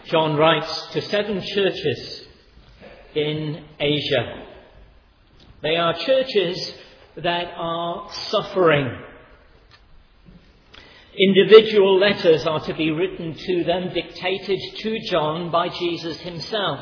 John writes to 7 churches in Asia. They are churches that are suffering. Individual letters are to be written to them, dictated to John by Jesus himself.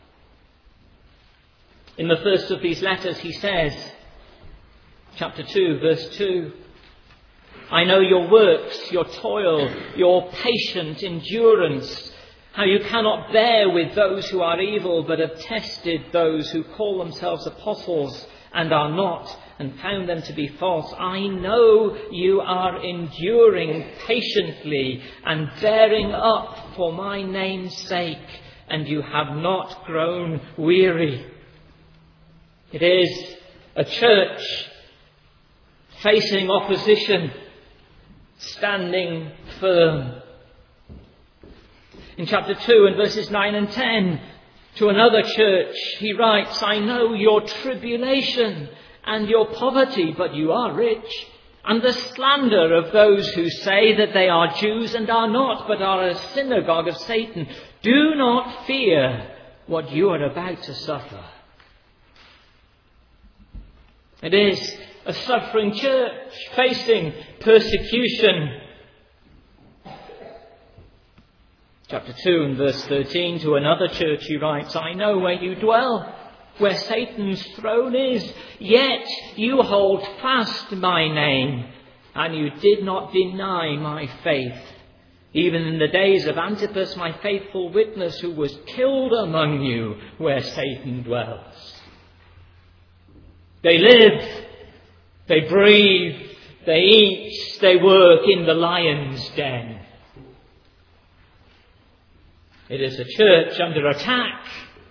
In the first of these letters he says, chapter 2, verse 2, I know your works, your toil, your patient endurance, how you cannot bear with those who are evil, but have tested those who call themselves apostles and are not, and found them to be false. I know you are enduring patiently and bearing up for my name's sake, and you have not grown weary. It is a church facing opposition, standing firm. In chapter 2 and verses 9 and 10, to another church, he writes, I know your tribulation and your poverty, but you are rich, and the slander of those who say that they are Jews and are not, but are a synagogue of Satan. Do not fear what you are about to suffer. It is a suffering church facing persecution. Chapter 2 and verse 13, to another church he writes, I know where you dwell, where Satan's throne is, yet you hold fast my name, and you did not deny my faith, even in the days of Antipas, my faithful witness, who was killed among you where Satan dwells. They live, they breathe, they eat, they work in the lion's den. It is a church under attack.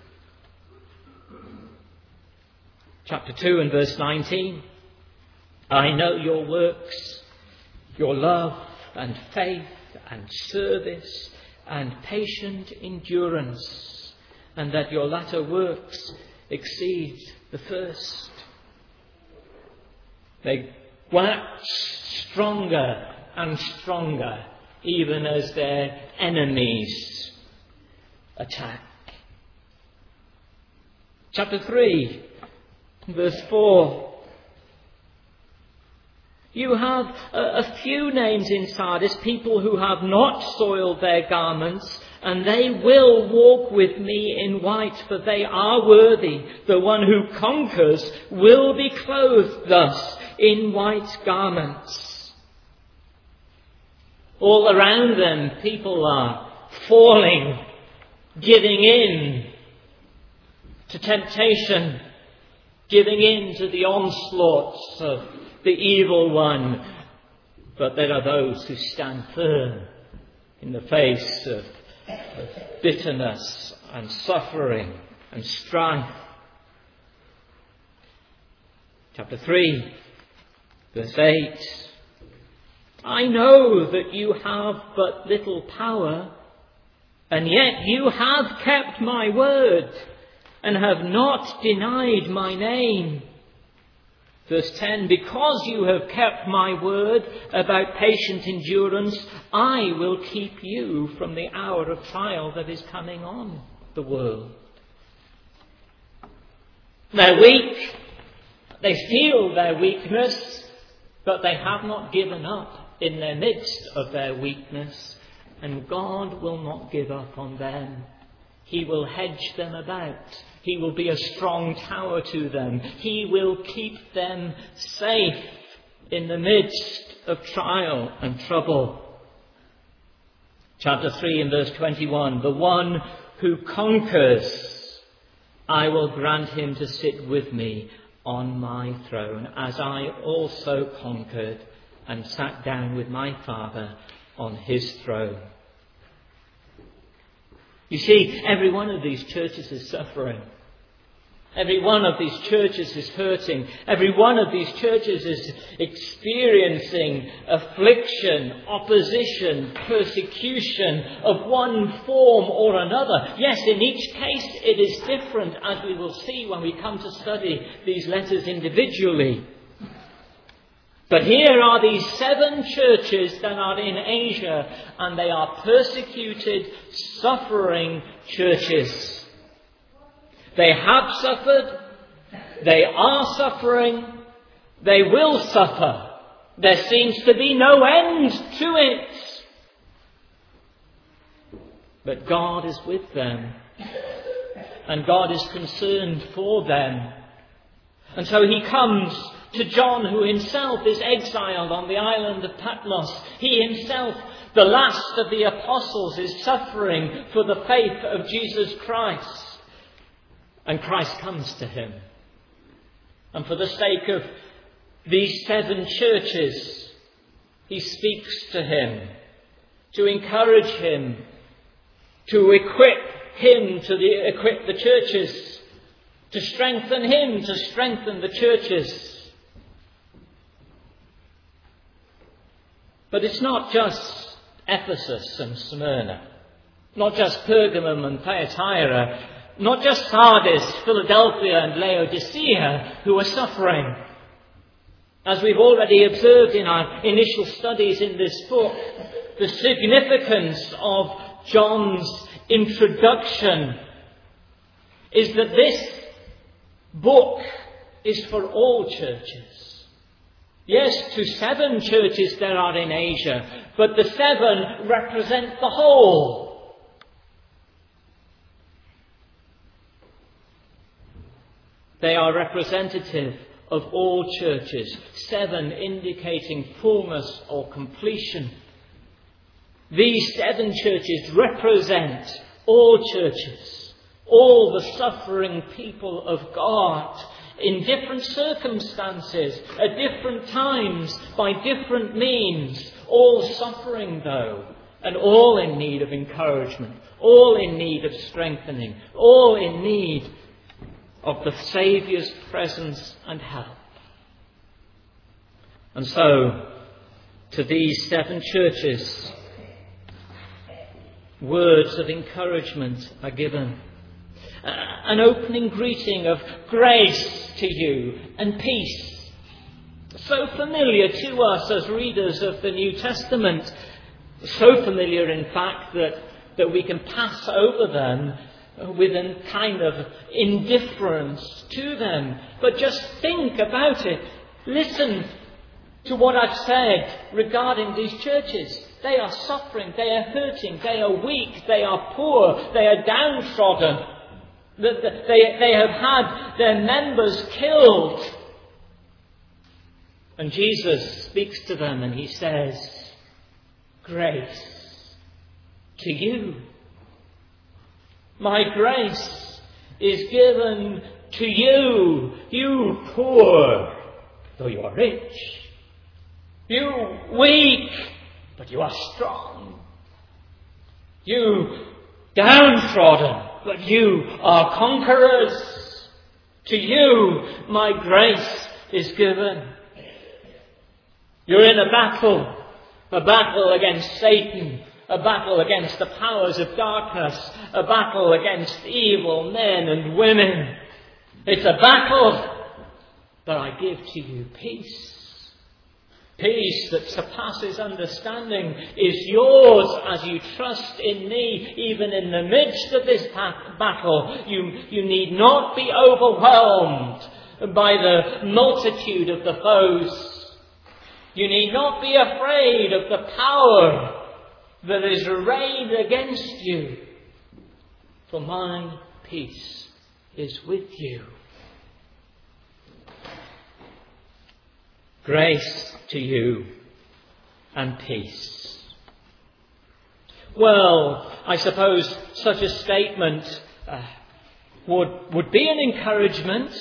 Chapter 2 and verse 19. I know your works, your love and faith and service and patient endurance, and that your latter works exceed the first. They wax stronger and stronger, even as their enemies attack. Chapter 3, verse 4. You have a few names in Sardis, people who have not soiled their garments, and they will walk with me in white, for they are worthy. The one who conquers will be clothed thus in white garments. All around them, people are falling, giving in to temptation, giving in to the onslaughts of the evil one. But there are those who stand firm in the face of bitterness and suffering and strife. Chapter 3, verse 8. I know that you have but little power, and yet you have kept my word and have not denied my name. Verse 10, because you have kept my word about patient endurance, I will keep you from the hour of trial that is coming on the world. They're weak. They feel their weakness, but they have not given up in the midst of their weakness, and God will not give up on them. He will hedge them about. He will be a strong tower to them. He will keep them safe in the midst of trial and trouble. Chapter 3 and verse 21. The one who conquers, I will grant him to sit with me on my throne, as I also conquered and sat down with my Father on his throne. You see, every one of these churches is suffering. Every one of these churches is hurting. Every one of these churches is experiencing affliction, opposition, persecution of one form or another. Yes, in each case it is different, as we will see when we come to study these letters individually. But here are these 7 churches that are in Asia, and they are persecuted, suffering churches. They have suffered, they are suffering, they will suffer. There seems to be no end to it. But God is with them, and God is concerned for them. And so he comes to John, who himself is exiled on the island of Patmos. He himself, the last of the apostles, is suffering for the faith of Jesus Christ. And Christ comes to him. And for the sake of these 7 churches, he speaks to him, to encourage him, to equip him, to equip the churches, to strengthen him, to strengthen the churches. But it's not just Ephesus and Smyrna, not just Pergamum and Thyatira, not just Sardis, Philadelphia and Laodicea who are suffering. As we've already observed in our initial studies in this book, the significance of John's introduction is that this book is for all churches. Yes, to 7 churches there are in Asia, but the 7 represent the whole. They are representative of all churches, 7 indicating fullness or completion. These 7 churches represent all churches, all the suffering people of God, in different circumstances, at different times, by different means, all suffering though, and all in need of encouragement, all in need of strengthening, all in need of the Saviour's presence and help. And so, to these 7 churches, words of encouragement are given. An opening greeting of grace to you and peace. So familiar to us as readers of the New Testament. So familiar, in fact, that we can pass over them with a kind of indifference to them. But just think about it. Listen to what I've said regarding these churches. They are suffering, they are hurting, they are weak, they are poor, they are downtrodden. They have had their members killed. And Jesus speaks to them and he says, grace to you. My grace is given to you, you poor, though you are rich. You weak, but you are strong. You downtrodden, but you are conquerors. To you, my grace is given. You're in a battle against Satan, a battle against the powers of darkness, a battle against evil men and women. It's a battle, but I give to you peace. Peace that surpasses understanding is yours as you trust in me, even in the midst of this battle. You need not be overwhelmed by the multitude of the foes. You need not be afraid of the power that is arrayed against you. For my peace is with you. Grace to you and peace. Well, I suppose such a statement would be an encouragement,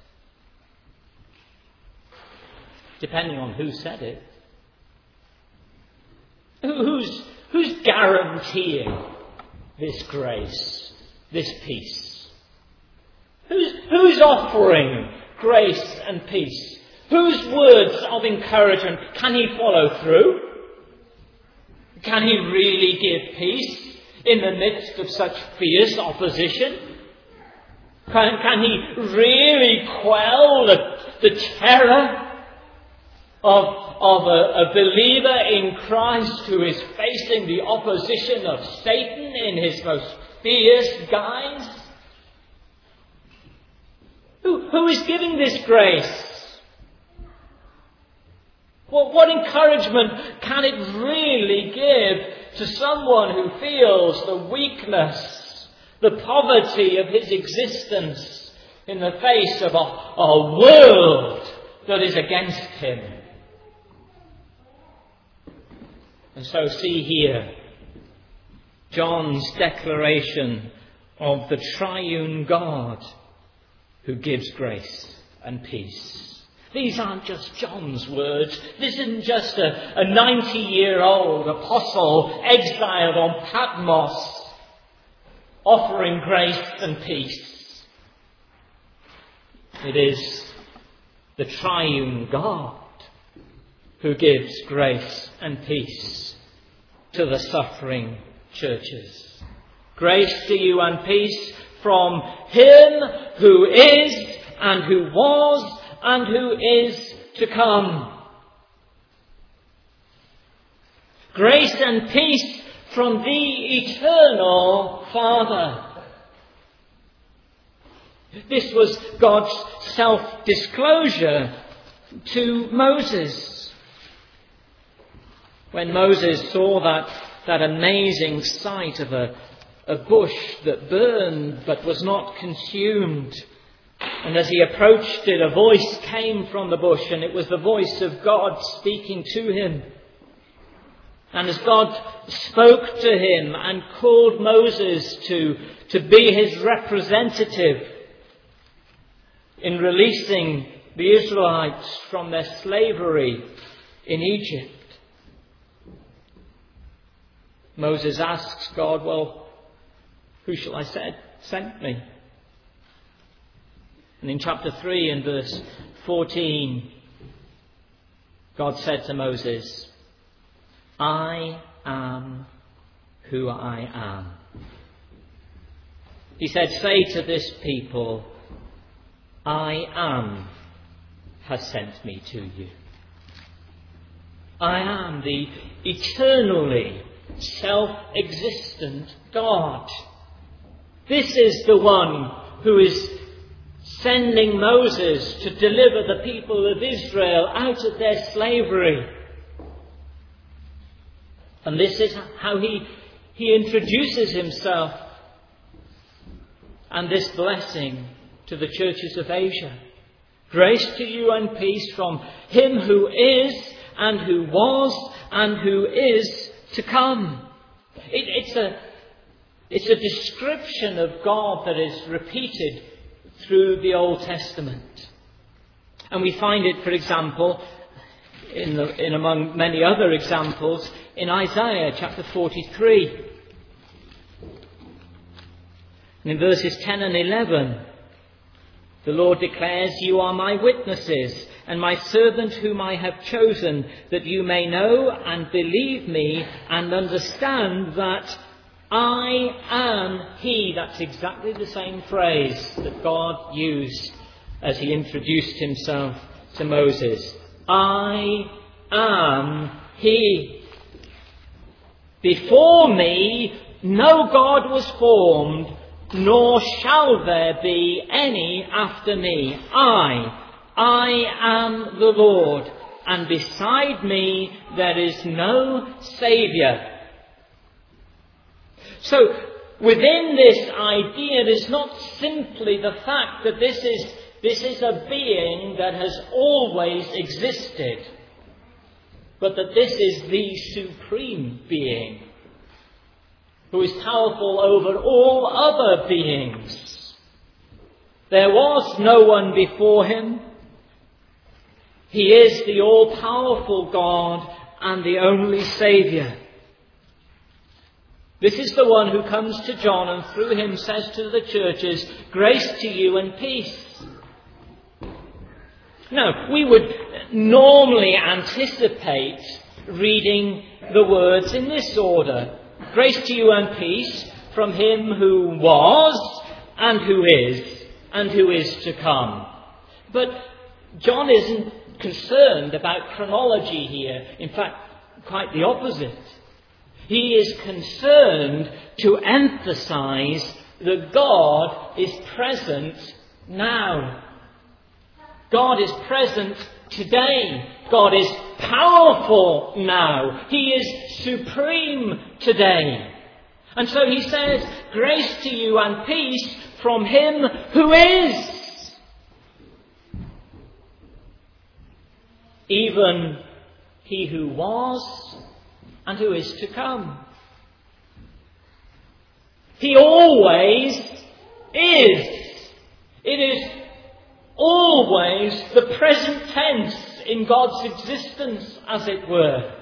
depending on who said it. Who's guaranteeing this grace, this peace? Who's offering grace and peace? Whose words of encouragement can he follow through? Can he really give peace in the midst of such fierce opposition? Can he really quell the terror of a believer in Christ who is facing the opposition of Satan in his most fierce guise? Who is giving this grace? What encouragement can it really give to someone who feels the weakness, the poverty of his existence in the face of a world that is against him? And so see here John's declaration of the triune God who gives grace and peace. These aren't just John's words. This isn't just a 90-year-old apostle exiled on Patmos offering grace and peace. It is the triune God who gives grace and peace to the suffering churches. Grace to you and peace from Him who is and who was and who is to come. Grace and peace from the eternal Father. This was God's self-disclosure to Moses. When Moses saw that amazing sight of a bush that burned but was not consumed, and as he approached it, a voice came from the bush, and it was the voice of God speaking to him. And as God spoke to him and called Moses to be his representative in releasing the Israelites from their slavery in Egypt, Moses asks God, well, who shall I send me? And in chapter 3 and verse 14, God said to Moses, I am who I am. He said, say to this people, I am has sent me to you. I am the eternally self-existent God. This is the one who is sending Moses to deliver the people of Israel out of their slavery. And this is how he introduces himself and this blessing to the churches of Asia. Grace to you and peace from Him who is and who was and who is to come. It's a description of God that is repeated through the Old Testament. And we find it, for example, in among many other examples, in Isaiah chapter 43. And in verses 10 and 11, the Lord declares, you are my witnesses and my servant whom I have chosen, that you may know and believe me and understand that I am He. That's exactly the same phrase that God used as He introduced Himself to Moses. I am He. Before me no God was formed, nor shall there be any after me. I am the Lord, and beside me there is no Saviour. So, within this idea, there's not simply the fact that this is a being that has always existed, but that this is the supreme being who is powerful over all other beings. There was no one before Him. He is the all-powerful God and the only Saviour. This is the one who comes to John and through him says to the churches, grace to you and peace. Now, we would normally anticipate reading the words in this order. Grace to you and peace from Him who was and who is to come. But John isn't concerned about chronology here. In fact, quite the opposite. He is concerned to emphasize that God is present now. God is present today. God is powerful now. He is supreme today. And so he says, grace to you and peace from him who is. Even he who was and who is to come. He always is. It is always the present tense in God's existence, as it were.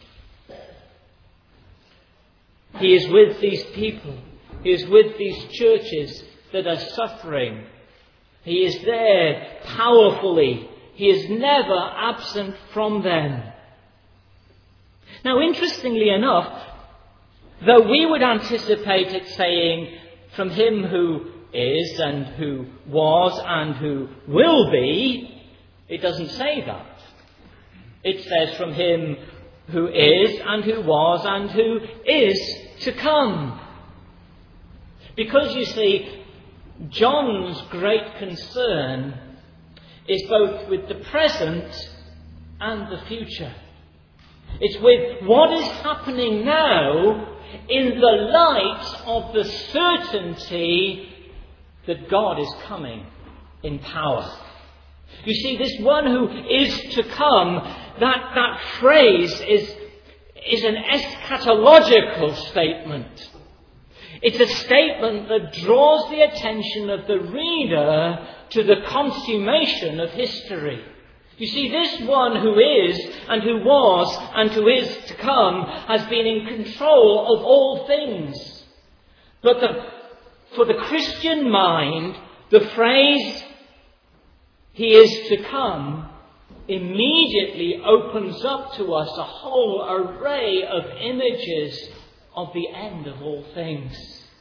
He is with these people. He is with these churches that are suffering. He is there powerfully. He is never absent from them. Now, interestingly enough, though we would anticipate it saying, from him who is and who was and who will be, it doesn't say that. It says from him who is and who was and who is to come. Because, you see, John's great concern is both with the present and the future. It's with what is happening now in the light of the certainty that God is coming in power. You see, this one who is to come, that phrase is an eschatological statement. It's a statement that draws the attention of the reader to the consummation of history. You see, this one who is and who was and who is to come has been in control of all things. But for the Christian mind, the phrase, he is to come, immediately opens up to us a whole array of images of the end of all things.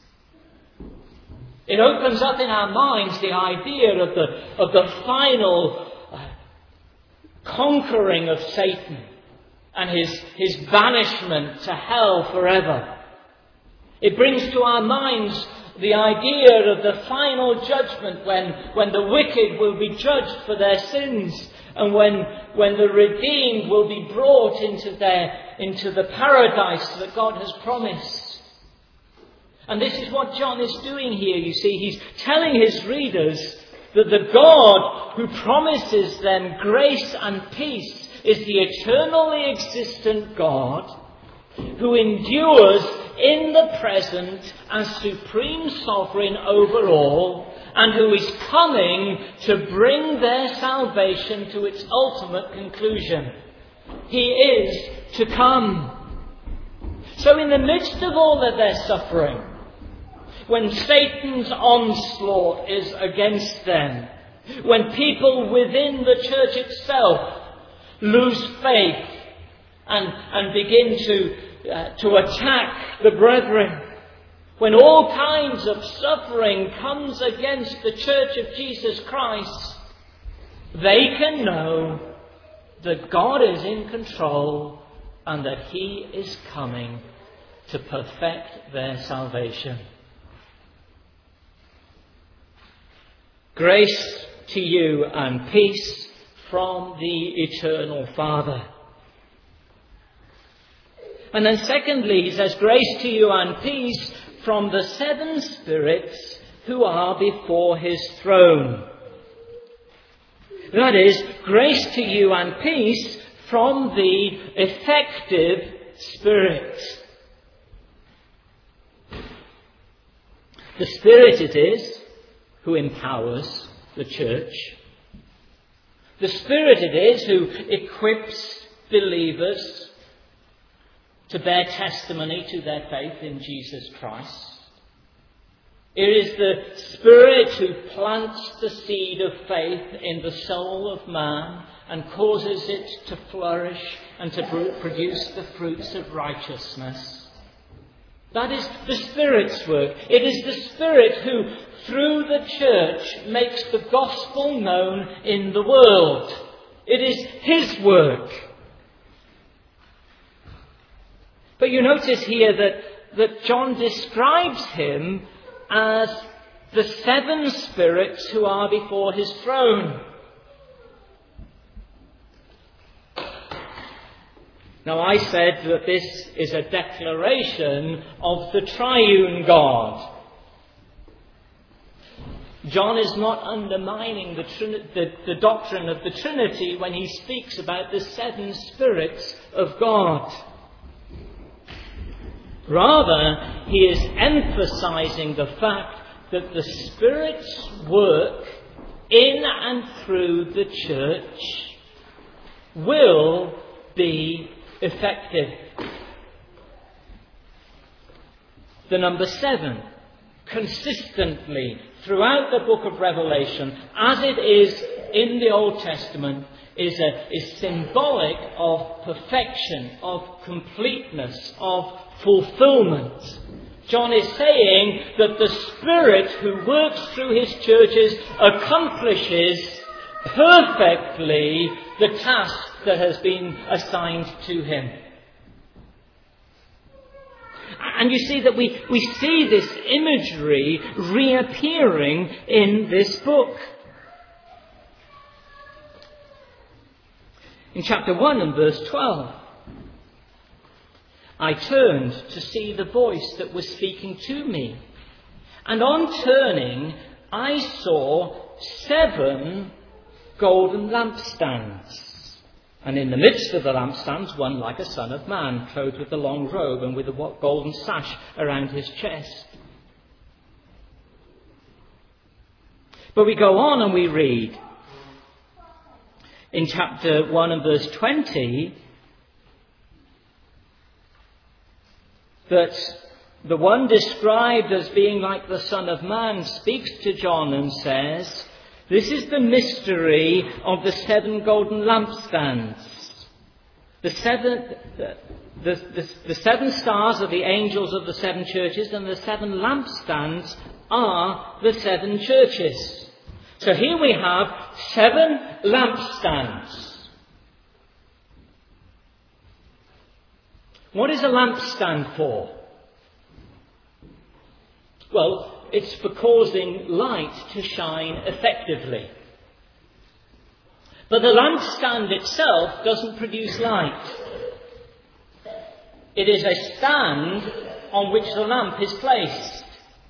It opens up in our minds the idea of the final conquering of Satan and his banishment to hell forever. It brings to our minds the idea of the final judgment when the wicked will be judged for their sins and when the redeemed will be brought into the paradise that God has promised. And this is what John is doing here, you see. He's telling his readers that the God who promises them grace and peace is the eternally existent God who endures in the present as supreme sovereign over all, and who is coming to bring their salvation to its ultimate conclusion. He is to come. So in the midst of all that they're suffering, when Satan's onslaught is against them, when people within the church itself lose faith and begin to attack the brethren, when all kinds of suffering comes against the church of Jesus Christ, they can know that God is in control and that he is coming to perfect their salvation. Grace to you and peace from the eternal Father. And then secondly, he says, grace to you and peace from the seven spirits who are before his throne. That is, grace to you and peace from the effective Spirit. The Spirit it is who empowers the church. The Spirit it is who equips believers to bear testimony to their faith in Jesus Christ. It is the Spirit who plants the seed of faith in the soul of man and causes it to flourish and to produce the fruits of righteousness. That is the Spirit's work. It is the Spirit who, through the church, makes the gospel known in the world. It is his work. But you notice here that John describes him as the 7 spirits who are before his throne. Now, I said that this is a declaration of the triune God. John is not undermining the doctrine of the Trinity when he speaks about the 7 spirits of God. Rather, he is emphasizing the fact that the Spirit's work in and through the church will be effective. The number 7, consistently throughout the book of Revelation, as it is in the Old Testament, is symbolic of perfection, of completeness, of fulfillment. John is saying that the Spirit who works through his churches accomplishes perfectly the task that has been assigned to him. And you see that we see this imagery reappearing in this book. In chapter 1 and verse 12, I turned to see the voice that was speaking to me. And on turning, I saw 7 golden lampstands. And in the midst of the lampstands, one like a son of man, clothed with a long robe and with a golden sash around his chest. But we go on and we read in chapter 1 and verse 20 that the one described as being like the Son of Man speaks to John and says, "This is the mystery of the 7 golden lampstands. The 7 stars are the angels of the 7 churches, and the 7 lampstands are the 7 churches." So here we have 7 lampstands. What is a lampstand for? Well, it's for causing light to shine effectively. But the lampstand itself doesn't produce light. It is a stand on which the lamp is placed.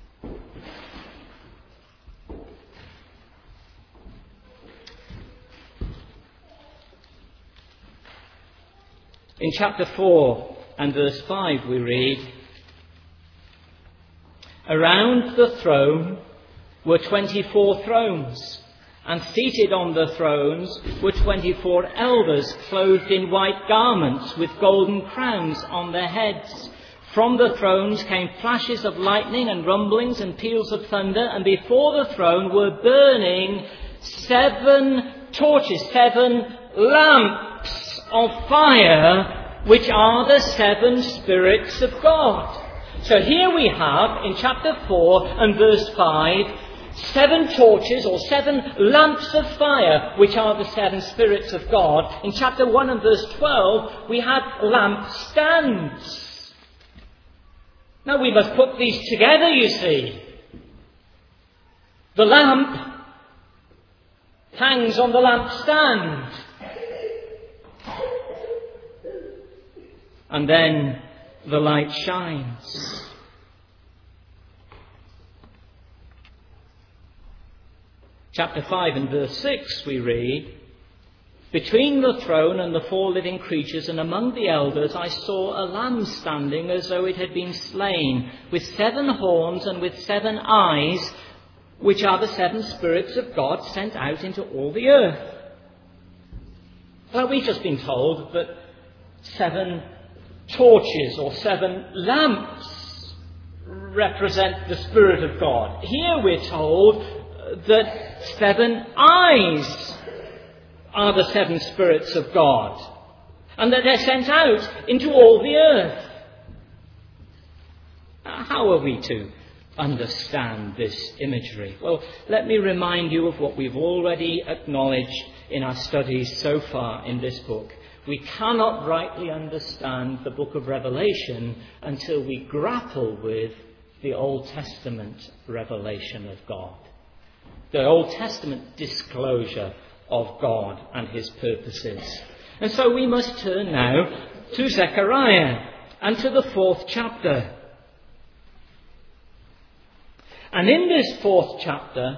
In chapter 4 and verse 5 we read, "Around the throne were 24 thrones, and seated on the thrones were 24 elders clothed in white garments with golden crowns on their heads. From the thrones came flashes of lightning and rumblings and peals of thunder, and before the throne were burning 7 torches, 7 lamps of fire, which are the 7 spirits of God." So here we have, in chapter 4 and verse 5, 7 torches or 7 lamps of fire, which are the 7 spirits of God. In chapter 1 and verse 12, we had lampstands. Now we must put these together, you see. The lamp hangs on the lampstand. And then the light shines. Chapter 5 and verse 6 we read, "Between the throne and the 4 living creatures and among the elders I saw a lamb standing as though it had been slain, with 7 horns and with 7 eyes, which are the 7 spirits of God sent out into all the earth." Well, we've just been told that 7 torches or 7 lamps represent the Spirit of God. Here we're told that 7 eyes are the 7 spirits of God, and that they're sent out into all the earth. How are we to understand this imagery? Well, let me remind you of what we've already acknowledged in our studies so far in this book. We cannot rightly understand the book of Revelation until we grapple with the Old Testament revelation of God, the Old Testament disclosure of God and his purposes. And so we must turn now to Zechariah and to the 4th chapter. And in this 4th chapter,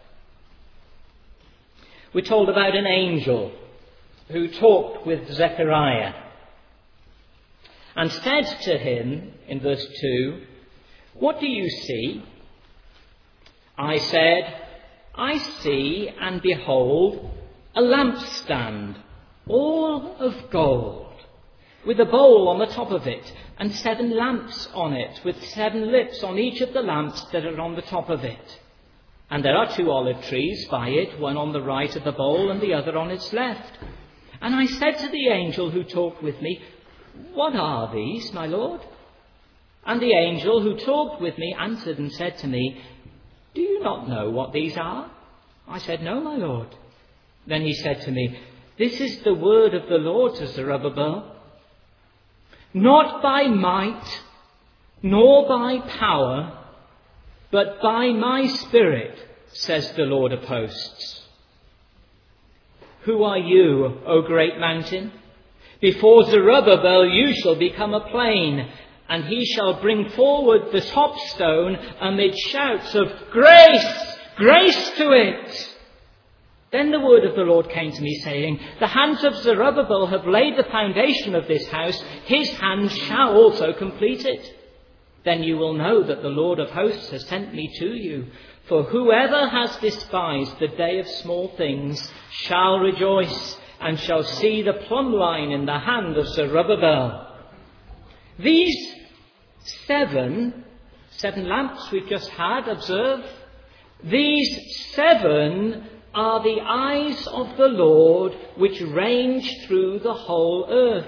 we're told about an angel who talked with Zechariah and said to him, in verse 2, "What do you see?" I said, "I see, and behold, a lampstand, all of gold, with a bowl on the top of it, and 7 lamps on it, with 7 lips on each of the lamps that are on the top of it. And there are 2 olive trees by it, one on the right of the bowl and the other on its left. And I said to the angel who talked with me, 'What are these, my Lord?' And the angel who talked with me answered and said to me, 'Do you not know what these are?' I said, 'No, my Lord.' Then he said to me, 'This is the word of the Lord to Zerubbabel. Not by might, nor by power, but by my Spirit, says the Lord of hosts. Who are you, O great mountain? Before Zerubbabel you shall become a plain, and he shall bring forward the top stone amid shouts of grace, grace to it.' Then the word of the Lord came to me, saying, 'The hands of Zerubbabel have laid the foundation of this house. His hands shall also complete it. Then you will know that the Lord of hosts has sent me to you. For whoever has despised the day of small things shall rejoice, and shall see the plumb line in the hand of Zerubbabel.'" These seven lamps we've just had, observe, these 7 are the eyes of the Lord which range through the whole earth.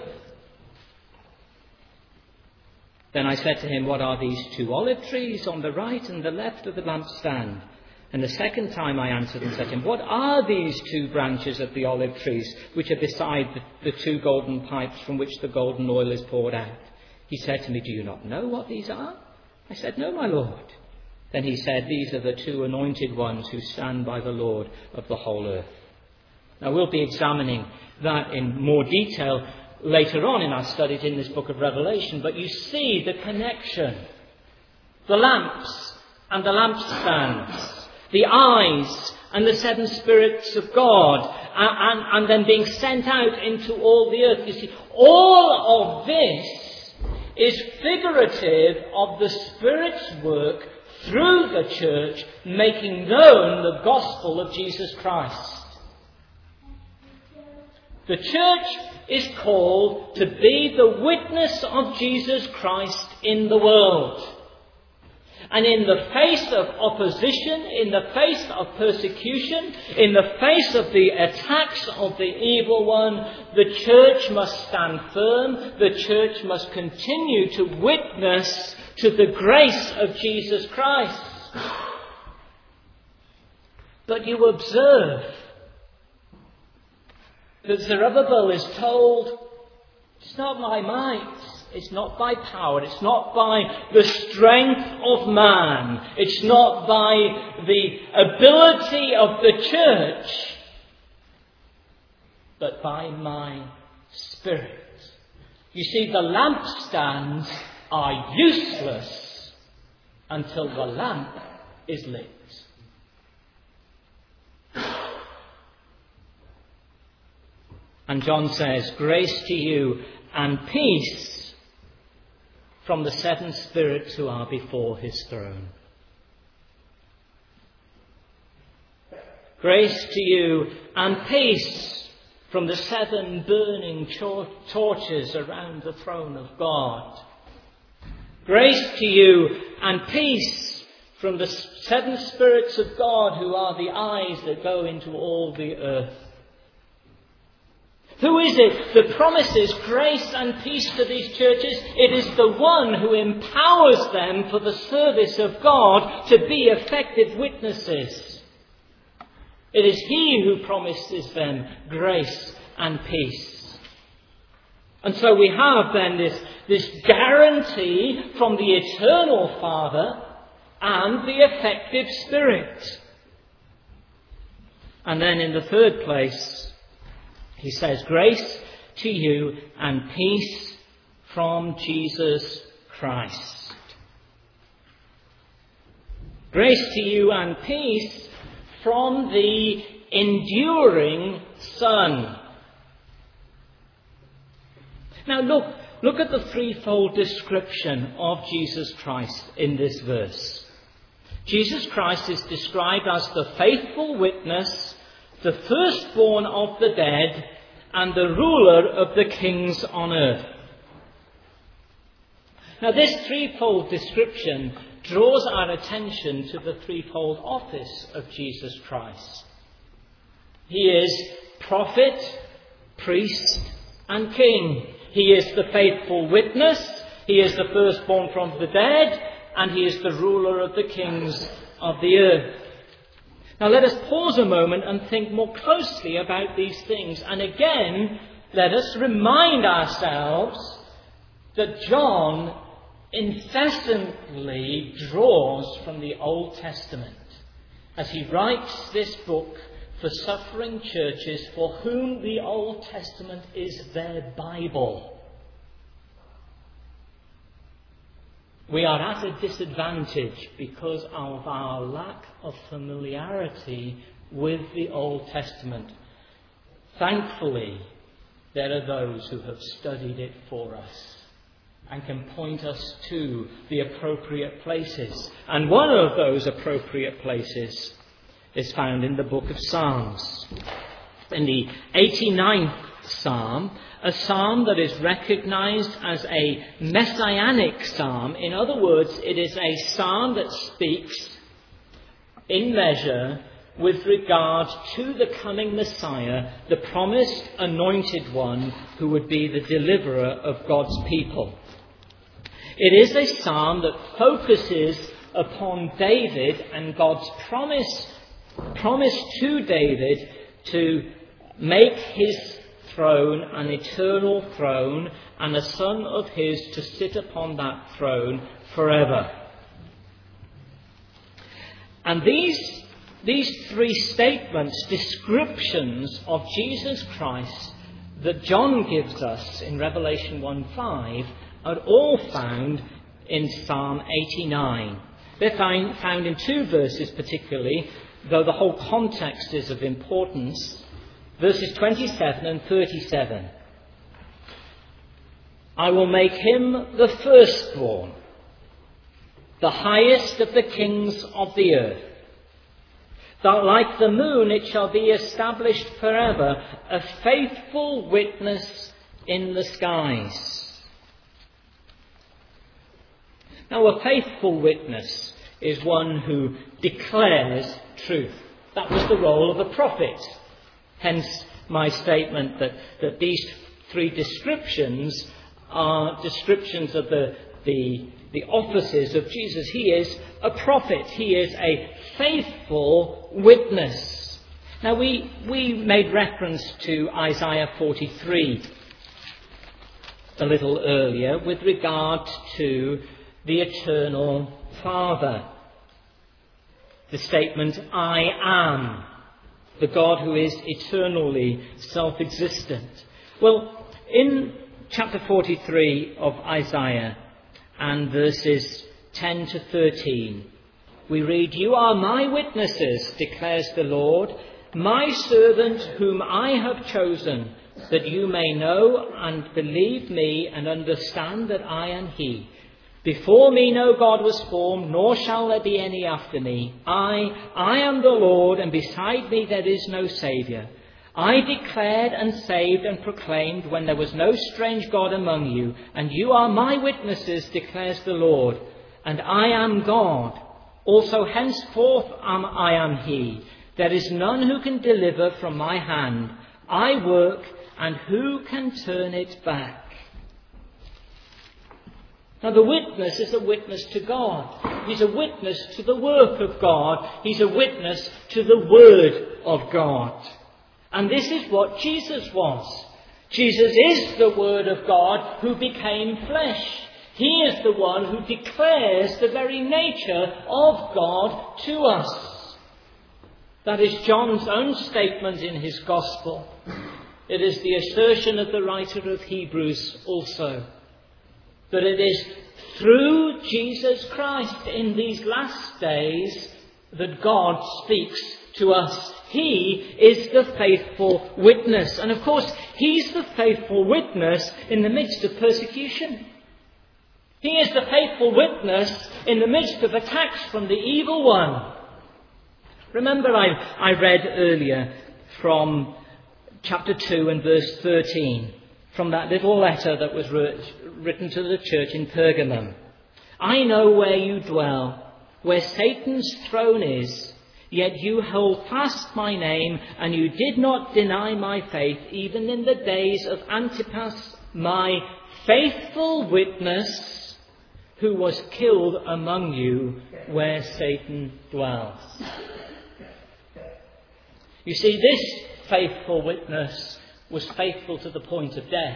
Then I said to him, "What are these 2 olive trees on the right and the left of the lampstand?" And the second time I answered and said to him, "What are these 2 branches of the olive trees which are beside the 2 golden pipes from which the golden oil is poured out?" He said to me, "Do you not know what these are?" I said, "No, my Lord." Then he said, "These are the 2 anointed ones who stand by the Lord of the whole earth." Now we'll be examining that in more detail later on in our studies in this book of Revelation, but you see the connection. The lamps and the lampstands, the eyes and the 7 spirits of God, and then being sent out into all the earth. You see, all of this is figurative of the Spirit's work through the church, making known the gospel of Jesus Christ. The church is called to be the witness of Jesus Christ in the world. And in the face of opposition, in the face of persecution, in the face of the attacks of the evil one, the church must stand firm. The church must continue to witness to the grace of Jesus Christ. But you observe that Zerubbabel is told, it's not by might, it's not by power, it's not by the strength of man, it's not by the ability of the church, but by my Spirit. You see, the lampstands are useless until the lamp is lit. And John says, "Grace to you and peace from the 7 spirits who are before his throne." Grace to you and peace from the 7 burning torches around the throne of God. Grace to you and peace from the 7 spirits of God who are the eyes that go into all the earth. Who is it that promises grace and peace to these churches? It is the one who empowers them for the service of God to be effective witnesses. It is he who promises them grace and peace. And so we have then this guarantee from the eternal Father and the effective Spirit. And then in the third place, he says, grace to you and peace from Jesus Christ. Grace to you and peace from the enduring Son. Now look at the threefold description of Jesus Christ in this verse. Jesus Christ is described as the faithful witness, the firstborn of the dead, and the ruler of the kings on earth. Now this threefold description draws our attention to the threefold office of Jesus Christ. He is prophet, priest, and king. He is the faithful witness, he is the firstborn from the dead, and he is the ruler of the kings of the earth. Now let us pause a moment and think more closely about these things. And again, let us remind ourselves that John incessantly draws from the Old Testament as he writes this book for suffering churches for whom the Old Testament is their Bible. We are at a disadvantage because of our lack of familiarity with the Old Testament. Thankfully, there are those who have studied it for us and can point us to the appropriate places. And one of those appropriate places is found in the book of Psalms. In the 89th Psalm, a psalm that is recognized as a messianic psalm. In other words, it is a psalm that speaks in measure with regard to the coming Messiah, the promised anointed one who would be the deliverer of God's people. It is a psalm that focuses upon David and God's promise to David to make his throne an eternal throne and a son of his to sit upon that throne forever. And these three statements, descriptions of Jesus Christ that John gives us in Revelation 1:5 are all found in Psalm 89. They're found in two verses particularly, though the whole context is of importance. Verses 27 and 37. I will make him the firstborn, the highest of the kings of the earth. That like the moon it shall be established forever, a faithful witness in the skies. Now a faithful witness is one who declares truth. That was the role of a prophet. Hence my statement that these three descriptions are descriptions of the offices of Jesus. He is a prophet. He is a faithful witness. Now we made reference to Isaiah 43 a little earlier with regard to the eternal Father. The statement, I am. The God who is eternally self-existent. Well, in chapter 43 of Isaiah and verses 10 to 13, we read, You are my witnesses, declares the Lord, my servant whom I have chosen, that you may know and believe me and understand that I am he. Before me no God was formed, nor shall there be any after me. I am the Lord, and beside me there is no Saviour. I declared and saved and proclaimed when there was no strange God among you, and you are my witnesses, declares the Lord. And I am God. Also henceforth I am he. There is none who can deliver from my hand. I work, and who can turn it back? Now the witness is a witness to God. He's a witness to the work of God. He's a witness to the Word of God. And this is what Jesus was. Jesus is the Word of God who became flesh. He is the one who declares the very nature of God to us. That is John's own statement in his Gospel. It is the assertion of the writer of Hebrews also, that it is through Jesus Christ in these last days that God speaks to us. He is the faithful witness. And of course, he's the faithful witness in the midst of persecution. He is the faithful witness in the midst of attacks from the evil one. Remember, I read earlier from chapter 2 and verse 13, from that little letter that was written to the church in Pergamum. I know where you dwell, where Satan's throne is, yet you hold fast my name, and you did not deny my faith, even in the days of Antipas, my faithful witness, who was killed among you where Satan dwells. You see, this faithful witness was faithful to the point of death.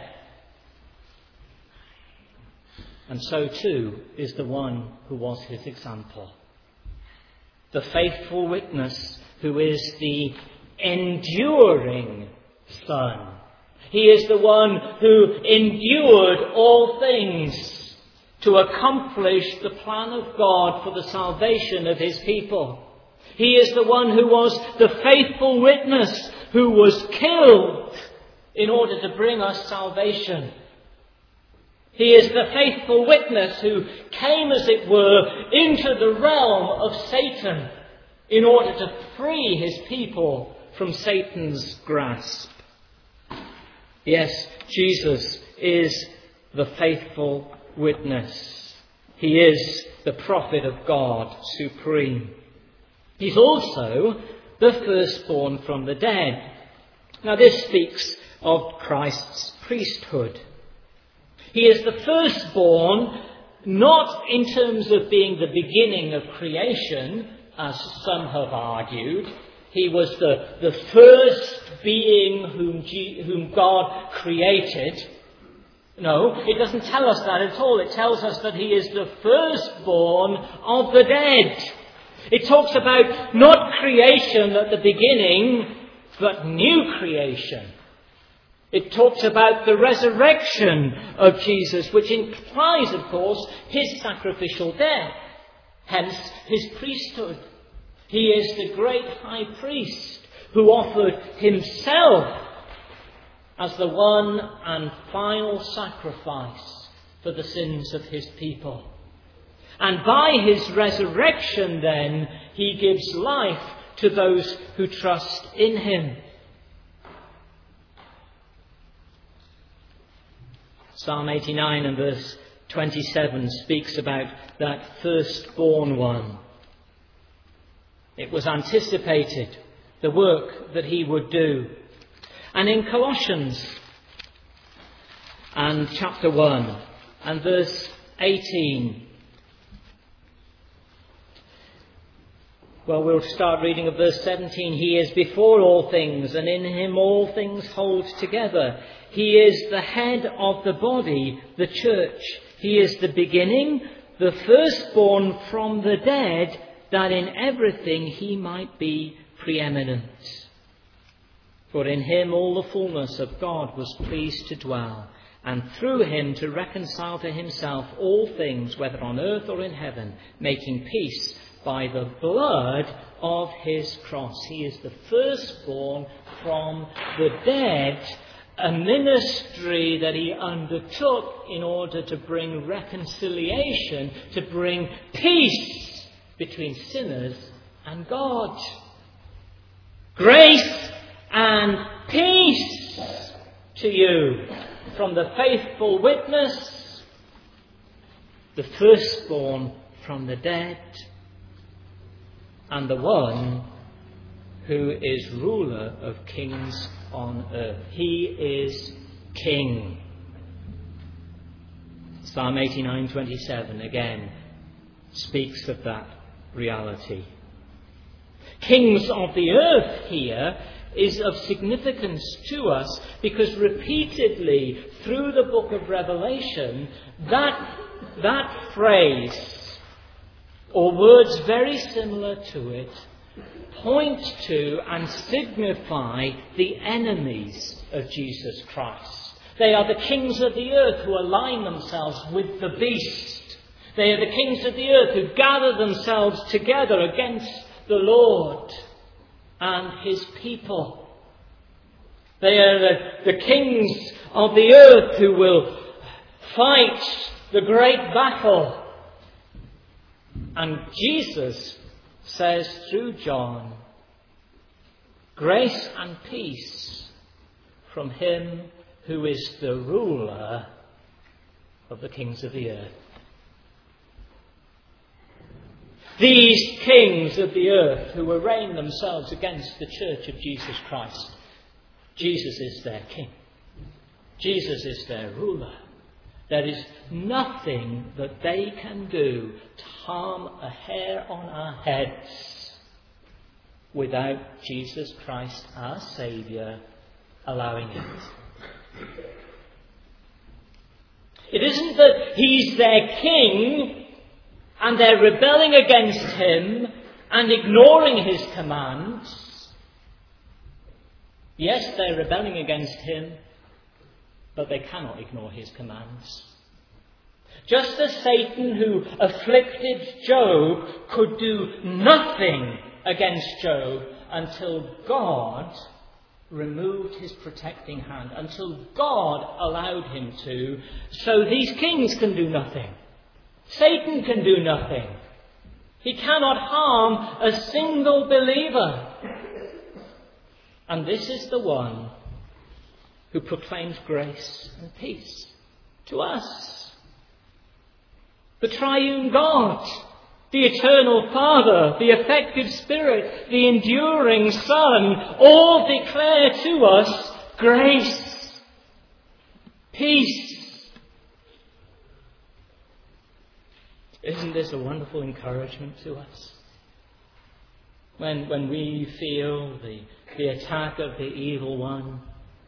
And so too is the one who was his example. The faithful witness who is the enduring Son. He is the one who endured all things to accomplish the plan of God for the salvation of his people. He is the one who was the faithful witness who was killed in order to bring us salvation. He is the faithful witness who came, as it were, into the realm of Satan in order to free his people from Satan's grasp. Yes, Jesus is the faithful witness. He is the prophet of God supreme. He's also the firstborn from the dead. Now this speaks of Christ's priesthood. He is the firstborn, not in terms of being the beginning of creation, as some have argued. He was the first being whom God created. No, it doesn't tell us that at all. It tells us that he is the firstborn of the dead. It talks about not creation at the beginning, but new creation. It talks about the resurrection of Jesus, which implies, of course, his sacrificial death, hence his priesthood. He is the great high priest who offered himself as the one and final sacrifice for the sins of his people. And by his resurrection, then, he gives life to those who trust in him. Psalm 89 and verse 27 speaks about that firstborn one. It was anticipated, the work that he would do. And in Colossians and chapter 1 and verse 18, well, we'll start reading at verse 17. He is before all things, and in him all things hold together. He is the head of the body, the church. He is the beginning, the firstborn from the dead, that in everything he might be preeminent. For in him all the fullness of God was pleased to dwell, and through him to reconcile to himself all things, whether on earth or in heaven, making peace by the blood of his cross. He is the firstborn from the dead, a ministry that he undertook in order to bring reconciliation, to bring peace between sinners and God. Grace and peace to you from the faithful witness, the firstborn from the dead, and the one who is ruler of kings on earth. He is King. Psalm 89:27 again speaks of that reality. Kings of the earth here is of significance to us because repeatedly through the book of Revelation, that phrase, or words very similar to it, point to and signify the enemies of Jesus Christ. They are the kings of the earth who align themselves with the beast. They are the kings of the earth who gather themselves together against the Lord and his people. They are the kings of the earth who will fight the great battle. And Jesus says through John, grace and peace from him who is the ruler of the kings of the earth. These kings of the earth who arraign themselves against the church of Jesus Christ, Jesus is their king. Jesus is their ruler. There is nothing that they can do to harm a hair on our heads without Jesus Christ, our Saviour, allowing it. It isn't that he's their king and they're rebelling against him and ignoring his commands. Yes, they're rebelling against him, but they cannot ignore his commands. Just as Satan, who afflicted Job, could do nothing against Job until God removed his protecting hand, until God allowed him to, so these kings can do nothing. Satan can do nothing. He cannot harm a single believer. And this is the one who proclaims grace and peace to us. The triune God, the eternal Father, the effective Spirit, the enduring Son, all declare to us grace, peace. Isn't this a wonderful encouragement to us? When we feel the attack of the evil one,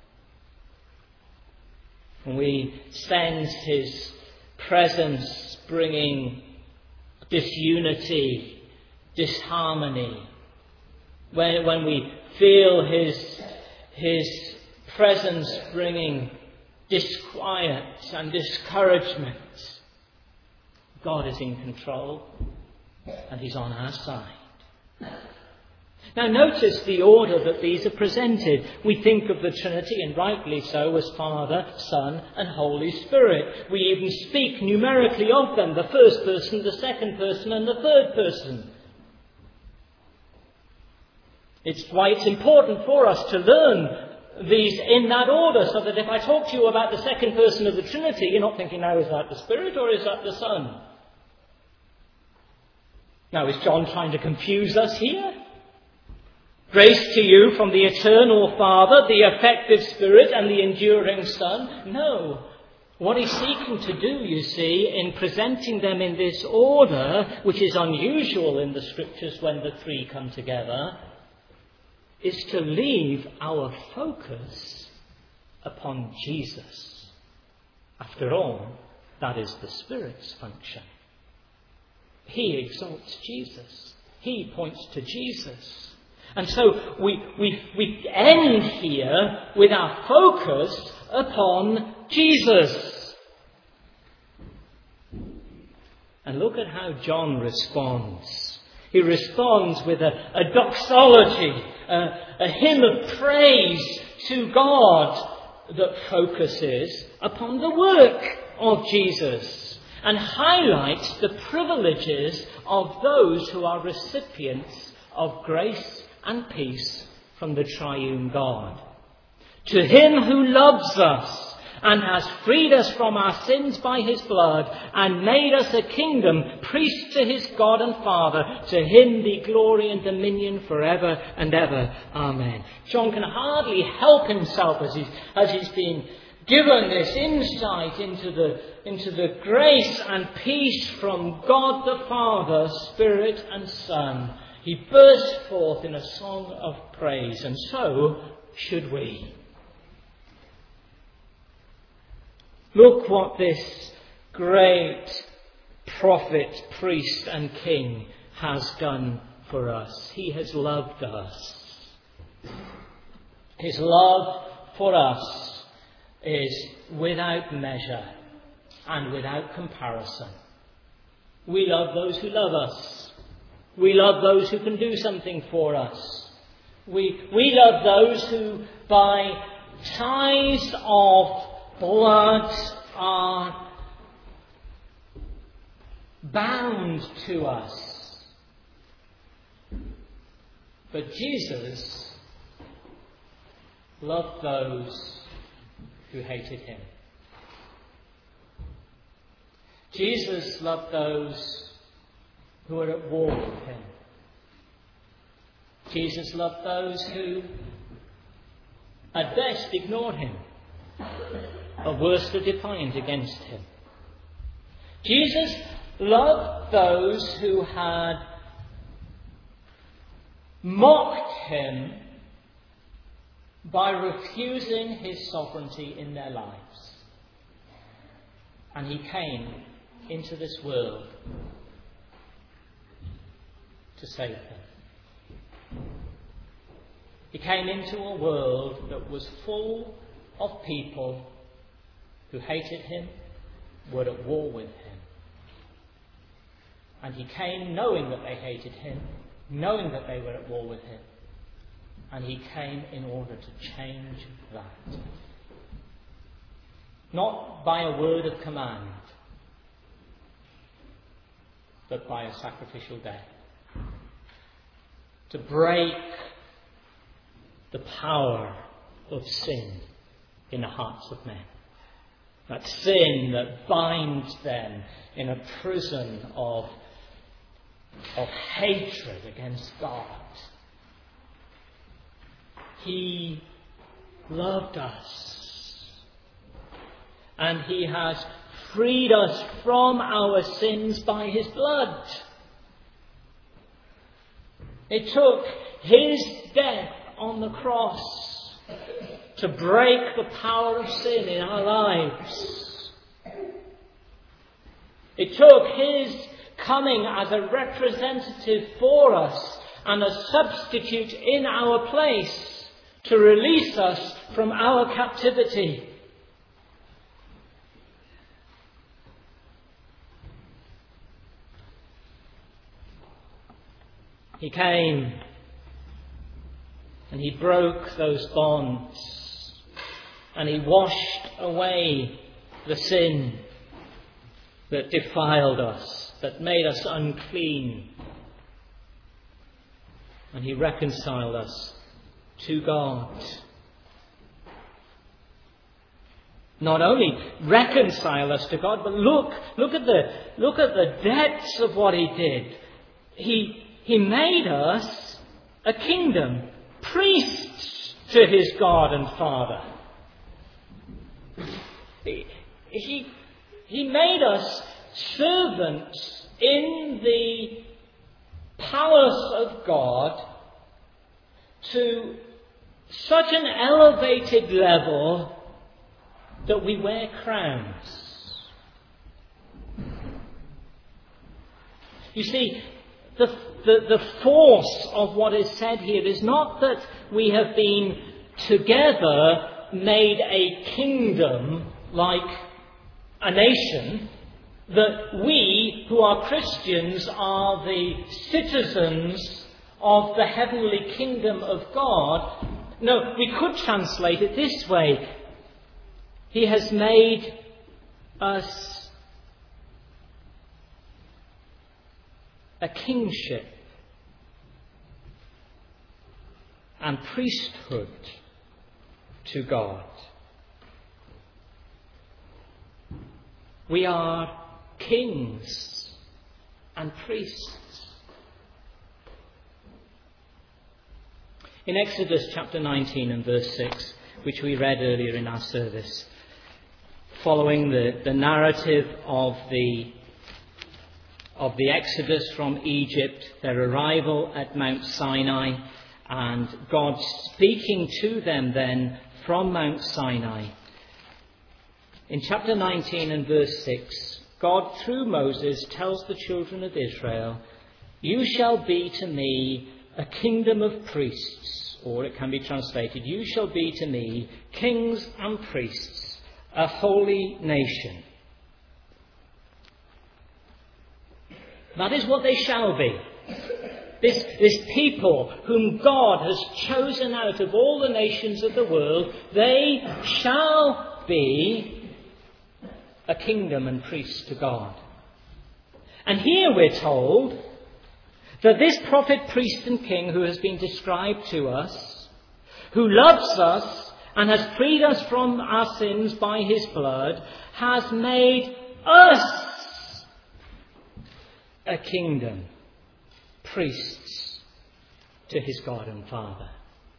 when we sense his presence bringing disunity, disharmony, when we feel his presence bringing disquiet and discouragement, God is in control and he's on our side. Now notice the order that these are presented. We think of the Trinity, and rightly so, as Father, Son and Holy Spirit. We even speak numerically of them, the first person, the second person and the third person. It's why it's important for us to learn these in that order, so that if I talk to you about the second person of the Trinity, you're not thinking, now, is that the Spirit or is that the Son? Now, is John trying to confuse us here? Grace to you from the eternal Father, the effective Spirit, and the enduring Son? No. What he's seeking to do, you see, in presenting them in this order, which is unusual in the Scriptures when the three come together, is to leave our focus upon Jesus. After all, that is the Spirit's function. He exalts Jesus. He points to Jesus. And so we end here with our focus upon Jesus. And look at how John responds. He responds with a doxology, a hymn of praise to God that focuses upon the work of Jesus and highlights the privileges of those who are recipients of grace and peace from the triune God. To him who loves us and has freed us from our sins by his blood and made us a kingdom, priests to his God and Father. To him be glory and dominion forever and ever. Amen. John can hardly help himself as he's been given this insight into the grace and peace from God the Father, Spirit and Son. He bursts forth in a song of praise, and so should we. Look what this great prophet, priest and king has done for us. He has loved us. His love for us is without measure and without comparison. We love those who love us. We love those who can do something for us. We love those who by ties of blood are bound to us. But Jesus loved those who hated him. Jesus loved those who were at war with him. Jesus loved those who at best ignored him, at worst were defiant against him. Jesus loved those who had mocked him by refusing his sovereignty in their lives. And he came into this world to save them. He came into a world that was full of people who hated him, were at war with him. And he came knowing that they hated him, knowing that they were at war with him. And he came in order to change that. Not by a word of command, but by a sacrificial death. To break the power of sin in the hearts of men. That sin that binds them in a prison of hatred against God. He loved us. And he has freed us from our sins by his blood. It took his death on the cross to break the power of sin in our lives. It took his coming as a representative for us and a substitute in our place to release us from our captivity. He came and he broke those bonds and he washed away the sin that defiled us, that made us unclean. And he reconciled us to God. Not only reconcile us to God, but look at the depths of what he did. He made us a kingdom, priests to his God and Father. He made us servants in the palace of God to such an elevated level that we wear crowns. You see, the force of what is said here is not that we have been together made a kingdom like a nation, that we who are Christians are the citizens of the heavenly kingdom of God. No, we could translate it this way. He has made us a kingship and priesthood to God. We are kings and priests. In Exodus chapter 19 and verse 6, which we read earlier in our service, following the narrative of the Exodus from Egypt, their arrival at Mount Sinai, and God speaking to them then from Mount Sinai. In chapter 19 and verse 6, God, through Moses, tells the children of Israel, "You shall be to me a kingdom of priests," or it can be translated, "You shall be to me kings and priests, a holy nation." That is what they shall be. This people whom God has chosen out of all the nations of the world, they shall be a kingdom and priests to God. And here we're told that this prophet, priest and king who has been described to us, who loves us and has freed us from our sins by his blood, has made us a kingdom, priests to his God and Father.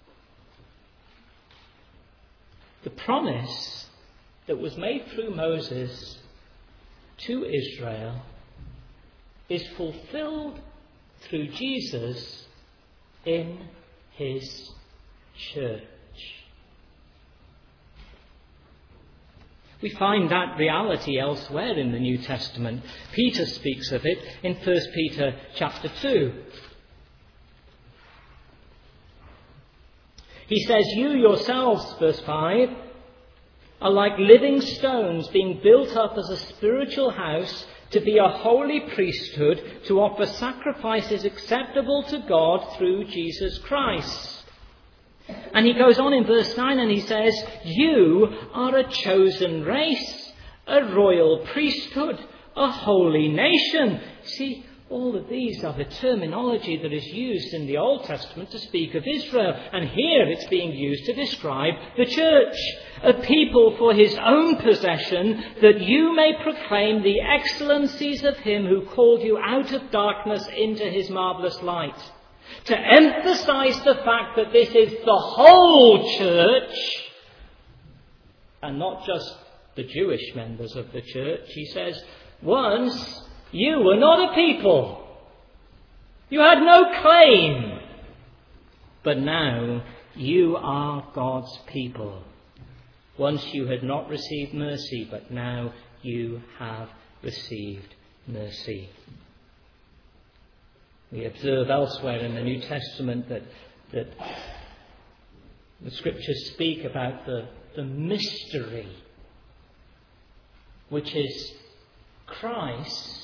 The promise that was made through Moses to Israel is fulfilled through Jesus in his church. We find that reality elsewhere in the New Testament. Peter speaks of it in 1 Peter chapter 2. He says, "You yourselves," verse 5, "are like living stones being built up as a spiritual house to be a holy priesthood, to offer sacrifices acceptable to God through Jesus Christ." And he goes on in verse 9 and he says, "You are a chosen race, a royal priesthood, a holy nation." See, all of these are the terminology that is used in the Old Testament to speak of Israel. And here it's being used to describe the church, a people for his own possession, that you may proclaim the excellencies of him who called you out of darkness into his marvellous light. To emphasize the fact that this is the whole church and not just the Jewish members of the church, he says, once you were not a people. You had no claim. But now you are God's people. Once you had not received mercy, but now you have received mercy. We observe elsewhere in the New Testament that the Scriptures speak about the mystery, which is Christ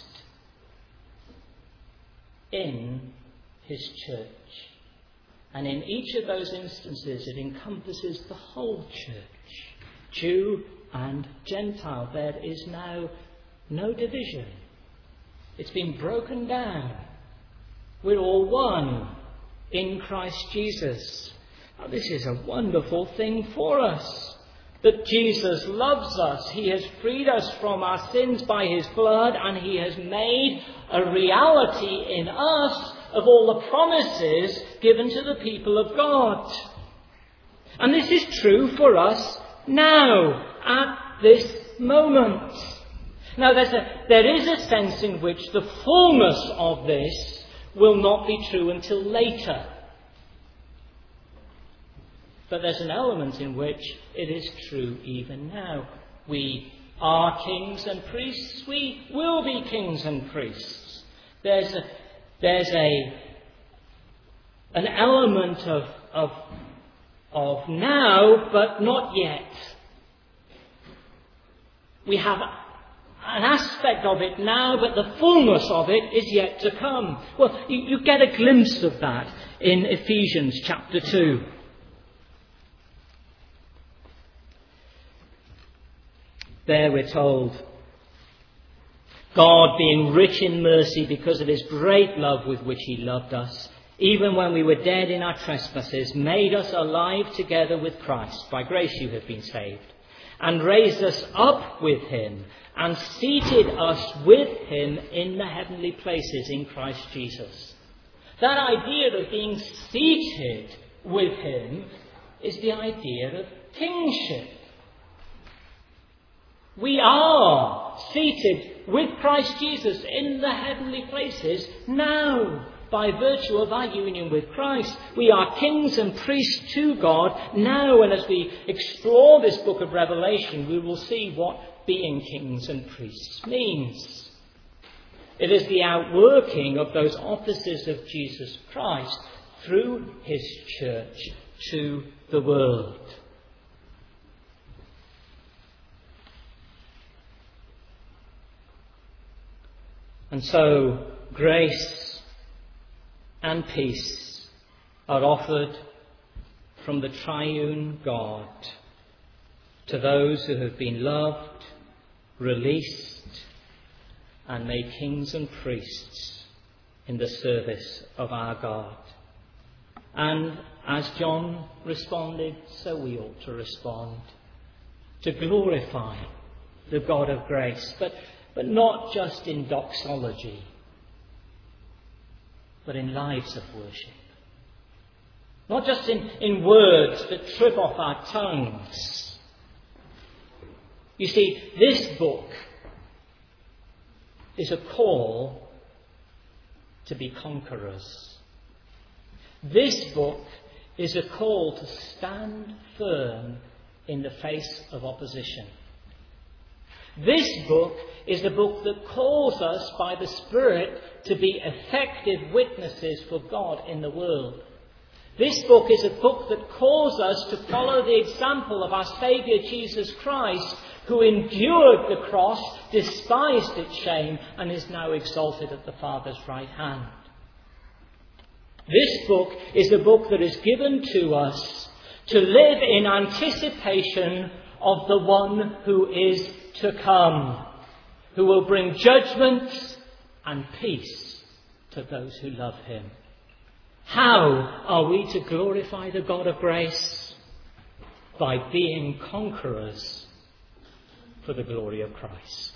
in his church. And in each of those instances it encompasses the whole church, Jew and Gentile. There is now no division. It's been broken down. We're all one in Christ Jesus. Now, this is a wonderful thing for us, that Jesus loves us. He has freed us from our sins by his blood, and he has made a reality in us of all the promises given to the people of God. And this is true for us now, at this moment. Now, there is a sense in which the fullness of this will not be true until later. But there's an element in which it is true even now. We are kings and priests. We will be kings and priests. There's an element of now, but not yet. We have an aspect of it now, but the fullness of it is yet to come. Well, you get a glimpse of that in Ephesians chapter 2. There we're told, God, being rich in mercy because of his great love with which he loved us, even when we were dead in our trespasses, made us alive together with Christ. By grace you have been saved. And raised us up with him, and seated us with him in the heavenly places in Christ Jesus. That idea of being seated with him is the idea of kingship. We are seated with Christ Jesus in the heavenly places now by virtue of our union with Christ. We are kings and priests to God now, and as we explore this book of Revelation, we will see what being kings and priests means. It is the outworking of those offices of Jesus Christ through his church to the world. And so grace and peace are offered from the triune God to those who have been loved, released, and made kings and priests in the service of our God. And as John responded, so we ought to respond, to glorify the God of grace, but not just in doxology, but in lives of worship. Not just in words that trip off our tongues. You see, this book is a call to be conquerors. This book is a call to stand firm in the face of opposition. This book is the book that calls us by the Spirit to be effective witnesses for God in the world. This book is a book that calls us to follow the example of our Saviour Jesus Christ, who endured the cross, despised its shame, and is now exalted at the Father's right hand. This book is a book that is given to us to live in anticipation of the one who is to come, who will bring judgment and peace to those who love him. How are we to glorify the God of grace? By being conquerors for the glory of Christ.